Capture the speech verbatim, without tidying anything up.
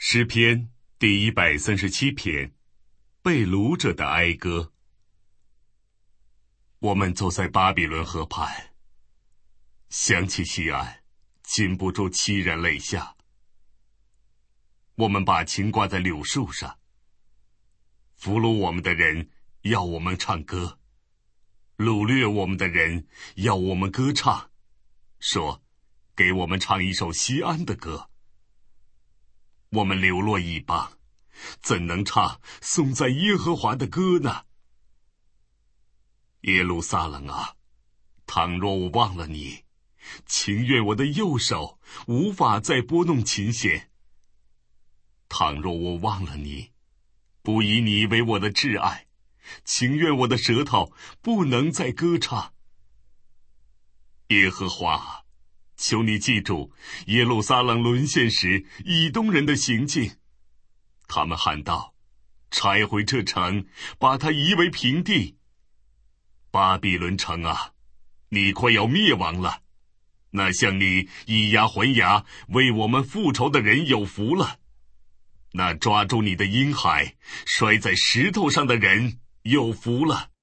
诗篇第一百三十七篇，被掳者的哀歌。我们走在巴比伦河畔，想起西安，禁不住凄然泪下。我们把琴挂在柳树上，俘虏我们的人要我们唱歌，掳掠我们的人要我们歌唱，说给我们唱一首西安的歌。我们流落异邦，怎能唱颂在耶和华的歌呢？耶路撒冷啊，倘若我忘了你，情愿我的右手无法再拨弄琴弦。倘若我忘了你，不以你为我的挚爱，情愿我的舌头不能再歌唱。耶和华，求你记住耶路撒冷沦陷时以东人的行径。他们喊道，拆毁这城，把它夷为平地。巴比伦城啊，你快要灭亡了，那向你以牙还牙为我们复仇的人有福了，那抓住你的婴孩摔在石头上的人有福了。